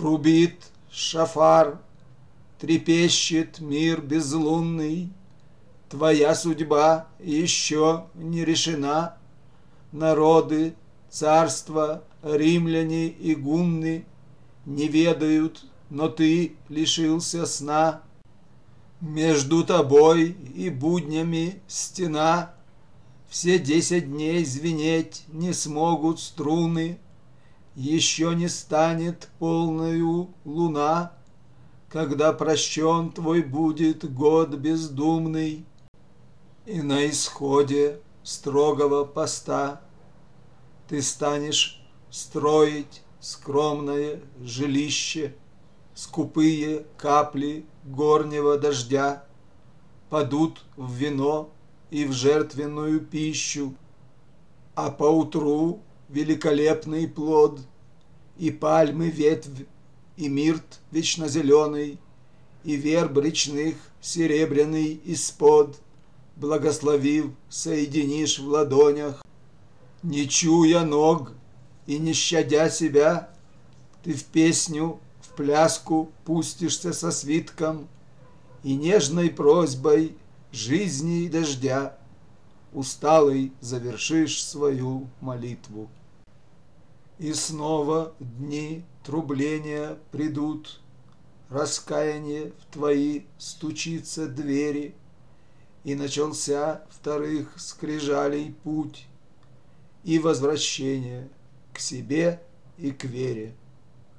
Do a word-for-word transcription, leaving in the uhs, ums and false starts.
Трубит шафар, трепещет мир безлунный, Твоя судьба еще не решена. Народы, царства, римляне и гунны не ведают, но ты лишился сна. Между тобой и буднями стена. Все десять дней звенеть не смогут струны. Еще не станет полною луна, когда прощен твой будет год бездумный. И на исходе строгого поста ты станешь строить скромное жилище. Скупые капли горнего дождя падут в вино и в жертвенную пищу, а поутру великолепный плод и пальмы ветвь, и мирт вечнозеленый, и верб речных серебряный испод, благословив, соединишь в ладонях. Не чуя ног и не щадя себя, ты в песню, в пляску пустишься со свитком, и нежной просьбой жизни и дождя усталый завершишь свою молитву. И снова дни трубления придут, раскаяние в твои стучится двери, и начался вторых скрижалей путь и возвращение к себе и к вере.